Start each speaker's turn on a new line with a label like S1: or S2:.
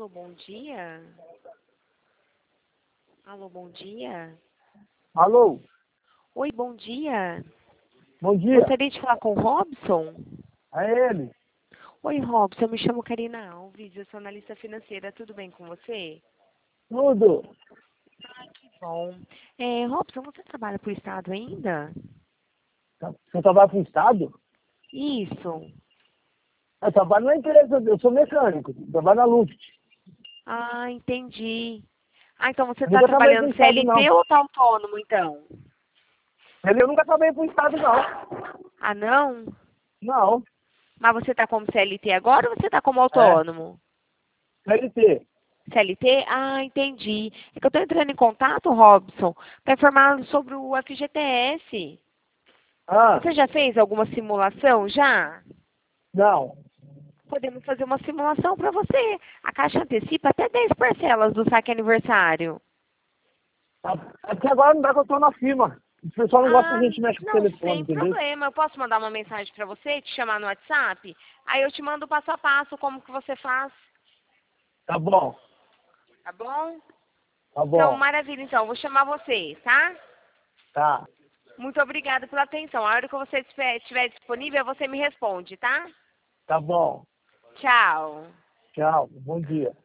S1: Alô, bom dia? Alô, bom dia?
S2: Alô,
S1: Oi, bom dia.
S2: bom dia.
S1: Gostaria de falar com o Robson?
S2: É ele.
S1: Oi, Robson, eu me chamo Karina Alves, eu sou analista financeira, tudo bem com você?
S2: Tudo.
S1: Bom. Robson, você trabalha para o Estado ainda?
S2: Você trabalha para o Estado?
S1: Isso.
S2: Eu trabalho na empresa, eu sou mecânico, trabalho na Luft.
S1: Ah, entendi. Ah, então você
S2: Eu
S1: está
S2: nunca trabalhei para o
S1: trabalhando
S2: Estado,
S1: CLT
S2: não.
S1: ou está autônomo, então?
S2: Eu nunca trabalhei para o Estado, não.
S1: Ah, não?
S2: Não,
S1: Mas você está como CLT agora ou você está como
S2: é,
S1: autônomo?
S2: CLT.
S1: CLT? Ah, entendi. É que eu estou entrando em contato, Robson, para informar sobre o FGTS.
S2: Ah,
S1: Você já fez alguma simulação? Já?
S2: não.
S1: Podemos fazer uma simulação para você. A Caixa antecipa até 10 parcelas do saque aniversário.
S2: É que agora não dá que eu tô na firma. O pessoal não gosta
S1: Ah,
S2: que a gente mexe com o
S1: não,
S2: telefone,
S1: sem
S2: entendeu?
S1: problema. Eu posso mandar uma mensagem para você, te chamar no WhatsApp? Aí eu te mando passo a passo como que você faz,
S2: Tá bom,
S1: tá bom?
S2: tá
S1: Então,
S2: bom.
S1: maravilha. Então, vou chamar você, tá?
S2: Tá,
S1: Muito obrigada pela atenção. A hora que você estiver disponível, você me responde, tá?
S2: tá bom.
S1: Tchau.
S2: Tchau, bom dia.